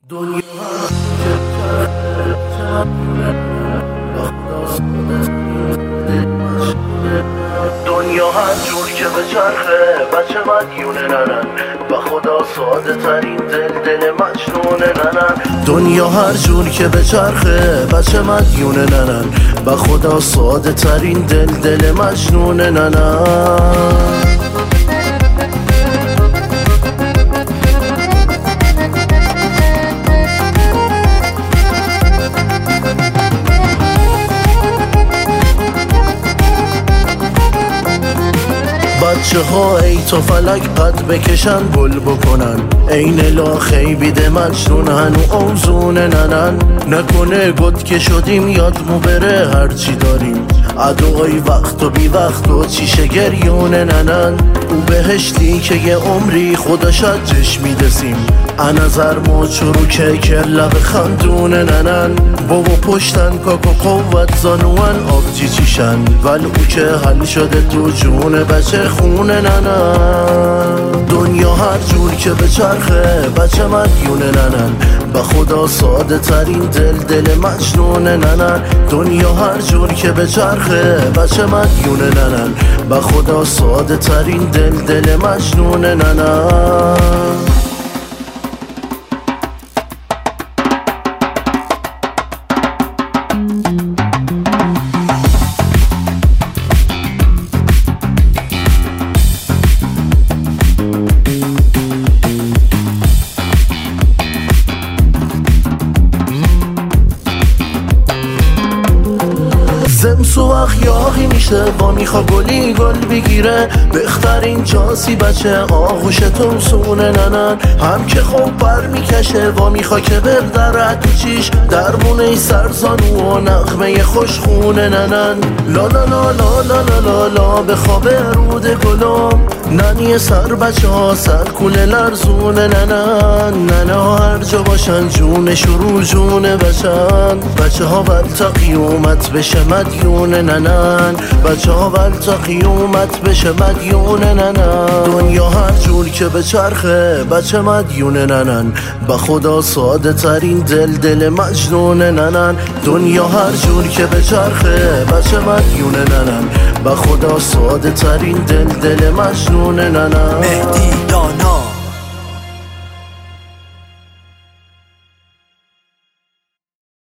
دنیا هر جور که به چرخه بچه مدیونه ننن و خدا ساده ترین دل مجنونه ننن. دنیا هر جور که به چرخه بچه مدیونه ننن و خدا ساده ترین دل مجنونه ننن. بچه ها ای تو فلک قد بکشن گل بکنن، این لاخی بیده مجنون هنو اوزونه ننن. نکنه گد که شدیم یادمو بره هرچی داریم، عدوهای وقت و بی وقت و چیشه گریونه ننن. او بهشتی که یه عمری خدا شجش میدسیم، انظر ما چروکه که لب خندونه ننن. بابا پشتن کاکو قوت زانوان آبجی چیشن، ول او که حل شده تو جون بچه خونه ننن. دنیا هر جور که به چرخه بچه مدیونه ننن و خدا ساده ترین دل مجنونه ننن. دنیا هر جور که به چرخه بچه مدیونه ننن و خدا ساده ترین دل مجنونه ننن. زمسو اخیاقی میشه با میخوا گلی گل بگیره، بخترین جاسی بچه آغوش تو سونه ننن. هم که خوب بر میکشه و میخوا که بردرد تو چیش، درمونه سرزانو و نغمه خوشخونه ننن. لا لا لا لا لا لا لا لا به خواب رود گلم، ننی سر بچه ها سر کوله لرزونه ننن. ننه هر جا باشن جون شروع جونه بشن، بچه ها بل تا قیومت بشه مدیونه ننن. بچه ها بل تا قیومت بشه مدیونه ننن. دنیا هر جور که به چرخه بچه مدیونه ننن با خدا ساده ترین دل مجنونه ننن. دنیا هر جور که به چرخه بچه مدیونه ننن با خدا ساده ترین دل مجنونه ننن. مهدی دانا